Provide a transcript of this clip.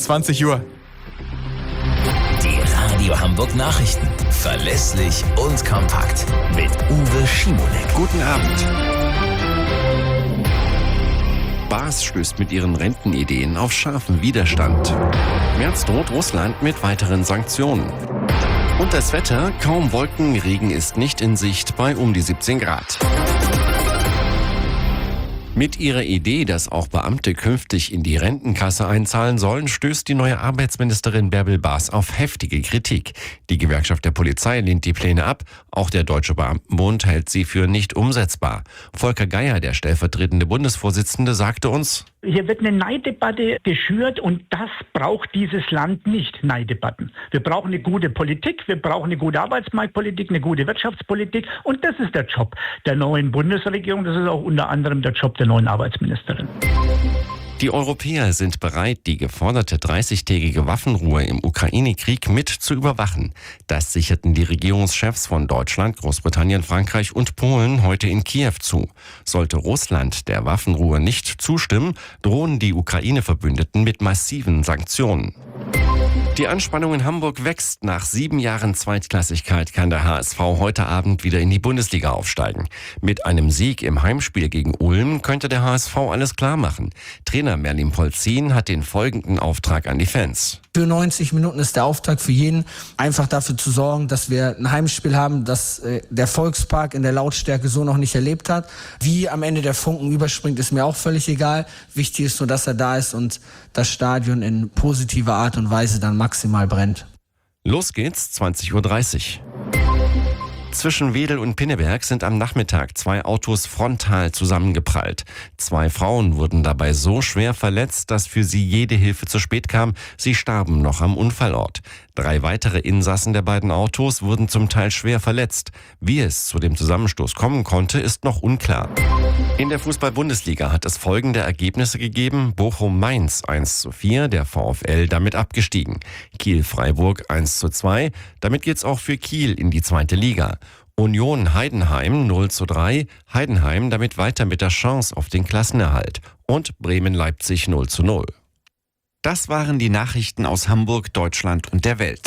20 Uhr. Die Radio Hamburg Nachrichten. Verlässlich und kompakt. Mit Uwe Schimonek. Guten Abend. BAS stößt mit ihren Rentenideen auf scharfen Widerstand. März droht Russland mit weiteren Sanktionen. Und das Wetter, kaum Wolken, Regen ist nicht in Sicht bei um die 17 Grad. Mit ihrer Idee, dass auch Beamte künftig in die Rentenkasse einzahlen sollen, stößt die neue Arbeitsministerin Bärbel Baas auf heftige Kritik. Die Gewerkschaft der Polizei lehnt die Pläne ab, auch der Deutsche Beamtenbund hält sie für nicht umsetzbar. Volker Geier, der stellvertretende Bundesvorsitzende, sagte uns: Hier wird eine Neiddebatte geschürt und das braucht dieses Land nicht, Neiddebatten. Wir brauchen eine gute Politik, wir brauchen eine gute Arbeitsmarktpolitik, eine gute Wirtschaftspolitik und das ist der Job der neuen Bundesregierung, das ist auch unter anderem der Job der neuen Arbeitsministerin. Die Europäer sind bereit, die geforderte 30-tägige Waffenruhe im Ukraine-Krieg mit zu überwachen. Das sicherten die Regierungschefs von Deutschland, Großbritannien, Frankreich und Polen heute in Kiew zu. Sollte Russland der Waffenruhe nicht zustimmen, drohen die Ukraine-Verbündeten mit massiven Sanktionen. Die Anspannung in Hamburg wächst. Nach 7 Jahren Zweitklassigkeit kann der HSV heute Abend wieder in die Bundesliga aufsteigen. Mit einem Sieg im Heimspiel gegen Ulm könnte der HSV alles klar machen. Trainer Merlin Polzin hat den folgenden Auftrag an die Fans. Für 90 Minuten ist der Auftakt für jeden, einfach dafür zu sorgen, dass wir ein Heimspiel haben, das der Volkspark in der Lautstärke so noch nicht erlebt hat. Wie am Ende der Funken überspringt, ist mir auch völlig egal. Wichtig ist nur, dass er da ist und das Stadion in positiver Art und Weise dann maximal brennt. Los geht's, 20:30 Uhr. Zwischen Wedel und Pinneberg sind am Nachmittag 2 Autos frontal zusammengeprallt. 2 Frauen wurden dabei so schwer verletzt, dass für sie jede Hilfe zu spät kam. Sie starben noch am Unfallort. 3 weitere Insassen der beiden Autos wurden zum Teil schwer verletzt. Wie es zu dem Zusammenstoß kommen konnte, ist noch unklar. In der Fußball-Bundesliga hat es folgende Ergebnisse gegeben: Bochum-Mainz 1:4, der VfL damit abgestiegen. Kiel-Freiburg 1:2, damit geht's auch für Kiel in die 2. Liga. Union-Heidenheim 0:3, Heidenheim damit weiter mit der Chance auf den Klassenerhalt. Und Bremen-Leipzig 0:0. Das waren die Nachrichten aus Hamburg, Deutschland und der Welt.